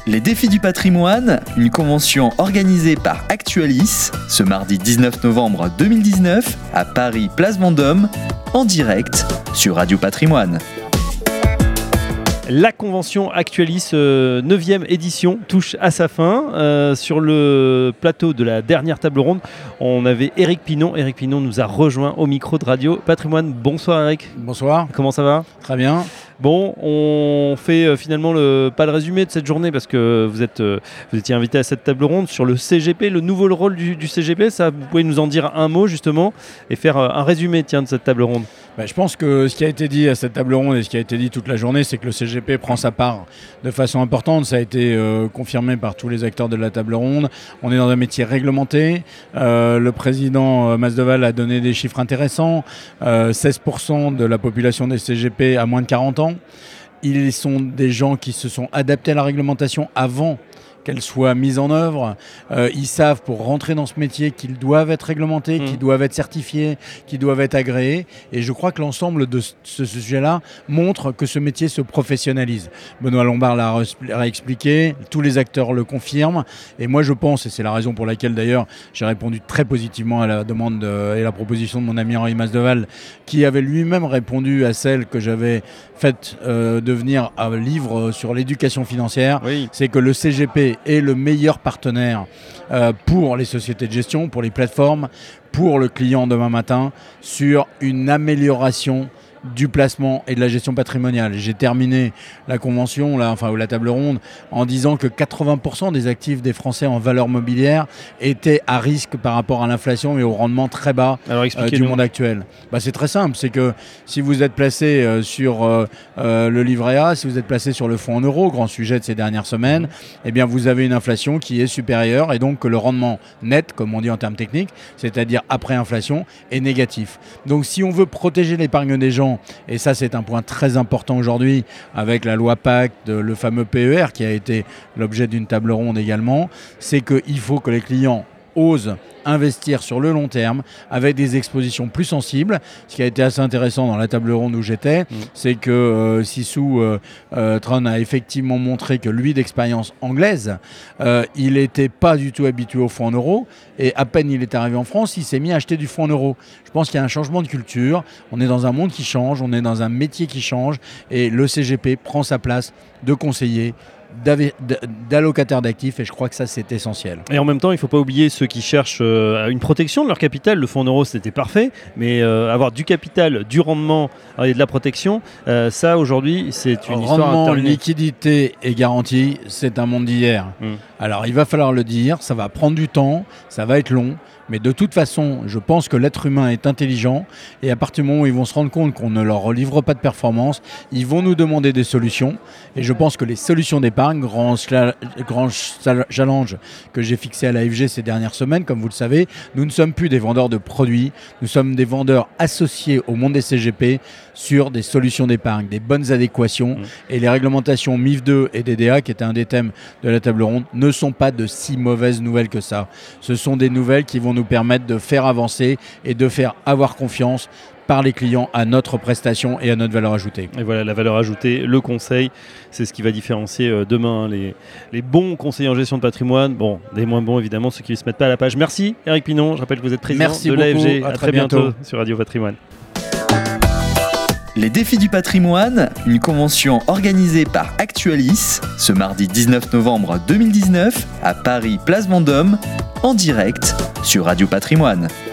Les défis du patrimoine, une convention organisée par Actualis ce mardi 19 novembre 2019 à Paris, Place Vendôme, en direct sur Radio Patrimoine. La convention Actualis 9e édition touche à sa fin. Sur le plateau de la dernière table ronde, on avait Éric Pinon. Éric Pinon nous a rejoint au micro de Radio Patrimoine. Bonsoir Éric. Bonsoir. Comment ça va ? Très bien. Bon, on fait finalement pas le résumé de cette journée parce que vous étiez invité à cette table ronde sur le CGP, le nouveau rôle du CGP. Ça, vous pouvez nous en dire un mot justement et faire un résumé de cette table ronde. Je pense que ce qui a été dit à cette table ronde et ce qui a été dit toute la journée, c'est que le CGP prend sa part de façon importante. Ça a été confirmé par tous les acteurs de la table ronde. On est dans un métier réglementé. Le président Masdeval a donné des chiffres intéressants. 16% de la population des CGP a moins de 40 ans. Ils sont des gens qui se sont adaptés à la réglementation avant qu'elle soit mise en œuvre. Ils savent pour rentrer dans ce métier qu'ils doivent être réglementés, qu'ils doivent être certifiés, qu'ils doivent être agréés. Et je crois que l'ensemble de ce sujet-là montre que ce métier se professionnalise. Benoît Lombard l'a expliqué, tous les acteurs le confirment. Et moi je pense, et c'est la raison pour laquelle d'ailleurs j'ai répondu très positivement à la demande et la proposition de mon ami Henri Masdeval, qui avait lui-même répondu à celle que j'avais faite de venir à un livre sur l'éducation financière. Oui. C'est que le CGP est le meilleur partenaire pour les sociétés de gestion, pour les plateformes, pour le client demain matin, sur une amélioration du placement et de la gestion patrimoniale. J'ai terminé la convention, ou la table ronde, en disant que 80% des actifs des Français en valeur mobilière étaient à risque par rapport à l'inflation et au rendement très bas du monde actuel. C'est très simple, c'est que si vous êtes placé sur le livret A, si vous êtes placé sur le fonds en euros, grand sujet de ces dernières semaines, eh bien vous avez une inflation qui est supérieure et donc que le rendement net, comme on dit en termes techniques, c'est-à-dire après inflation, est négatif. Donc si on veut protéger l'épargne des gens, et ça c'est un point très important aujourd'hui avec la loi Pacte, le fameux PER qui a été l'objet d'une table ronde également, c'est qu'il faut que les clients osent investir sur le long terme avec des expositions plus sensibles. Ce qui a été assez intéressant dans la table ronde où j'étais, c'est que Sissou Tron a effectivement montré que lui, d'expérience anglaise, il n'était pas du tout habitué au fonds en euros et à peine il est arrivé en France, il s'est mis à acheter du fonds en euros. Je pense qu'il y a un changement de culture, on est dans un monde qui change, on est dans un métier qui change et le CGP prend sa place de conseiller, d'allocataires d'actifs et je crois que ça c'est essentiel. Et en même temps il ne faut pas oublier ceux qui cherchent une protection de leur capital. Le fonds en euros c'était parfait, mais avoir du capital, du rendement et de la protection, ça aujourd'hui c'est une histoire rendement, terminée. Liquidité et garantie, c'est un monde d'hier. Alors il va falloir le dire, ça va prendre du temps, ça va être long, mais de toute façon, je pense que l'être humain est intelligent et à partir du moment où ils vont se rendre compte qu'on ne leur livre pas de performance, ils vont nous demander des solutions. Et je pense que les solutions d'épargne, grand challenge que j'ai fixé à l'AFG ces dernières semaines, comme vous le savez, nous ne sommes plus des vendeurs de produits, nous sommes des vendeurs associés au monde des CGP sur des solutions d'épargne, des bonnes adéquations. Et les réglementations MIF 2 et DDA, qui étaient un des thèmes de la table ronde, ne sont pas de si mauvaises nouvelles que ça. Ce sont des nouvelles qui vont nous permettre de faire avancer et de faire avoir confiance par les clients à notre prestation et à notre valeur ajoutée. Et voilà, la valeur ajoutée, le conseil, c'est ce qui va différencier demain les bons conseillers en gestion de patrimoine, des moins bons évidemment, ceux qui ne se mettent pas à la page. Merci Éric Pinon, je rappelle que vous êtes président de l'AFG. À très bientôt sur Radio Patrimoine. Les défis du patrimoine, une convention organisée par Actualis ce mardi 19 novembre 2019 à Paris, Place Vendôme, en direct sur Radio Patrimoine.